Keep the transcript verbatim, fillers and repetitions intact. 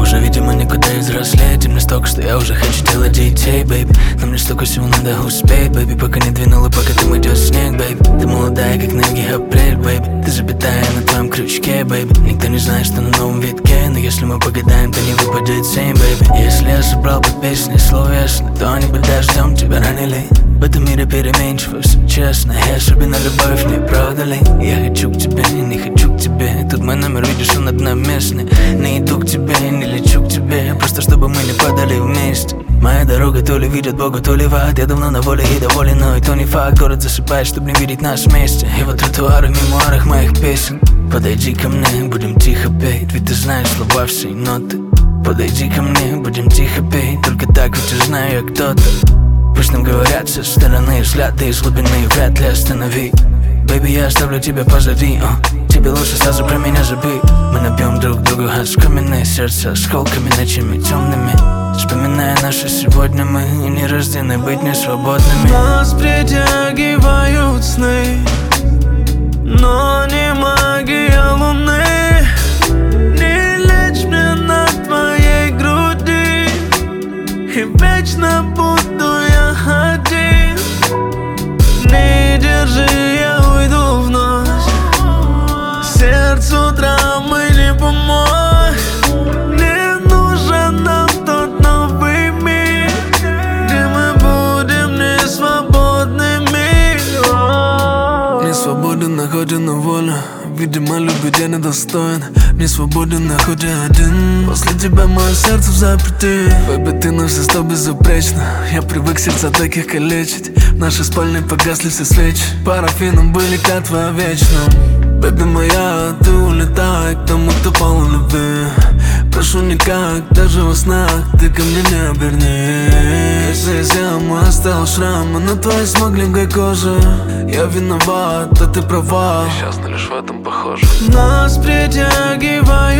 уже, видимо, никуда и взрослеть. И мне столько, что я уже хочу делать детей, бэйб. Но мне столько всего надо успеть, бэйби. Пока не двинула, пока там идет снег, бэйб. Ты молодая, как ноги апрель, бэйб. Ты запятая на твоем крючке, бэйб. Никто не знает, что на новом витке. Но если мы погадаем, то не выпадет семь, бэйб. Если я собрал по песне словесно, то они бы дождем тебя ранили. В этом мире переменчиво, все честно. И особенно любовь, не правда ли? Я хочу к тебе, не хочу к тебе. Тут мой номер, видишь, он одноместный. Не иду к тебе, не лечу к тебе. Просто чтобы мы не падали вместе. Моя дорога то ли видит Бога, то ли в ад. Я давно на воле и доволен, но и то не факт. Город засыпает, чтобы не видеть нас вместе. И вот тротуары, мемуарах моих песен. Подойди ко мне, будем тихо петь. Ведь ты знаешь слова всей ноты. Подойди ко мне, будем тихо петь. Только так ведь узнаю я кто-то. Пусть нам говорят со стороны, взгляды из глубины вряд ли останови. Бэйби, я оставлю тебя позади, о. Тебе лучше сразу про меня забыть. Мы набьем друг другу оскоменные сердца осколками ночами темными. Вспоминая наше сегодня, мы не рождены быть несвободными. Нас притягивают сны, но не магия луны. Не лечь мне на твоей груди, и вечно буду я один. Не держи, я уйду в ночь. Сердцу драмы не помочь. Мне нужен нам тот новый мир, где мы будем не свободными. Не свободен, находя на волю. Видимо, любить я недостоин. Не свободен, находя один. После тебя мое сердце в запрете. Бэйби, ты на все сто безупречно. Я привык сердца таких калечить. В нашей спальне погасли все свечи. Парафином были клятвы о вечном. Бэйби моя, ты улетай к тому, кто полон любви. Прошу никак, даже во снах ты ко мне не обернись. Если я зиму оставил шрамы на твоей смугленькой коже, я виноват, а ты права. Несчастный лишь в этом похоже. Нас притягивают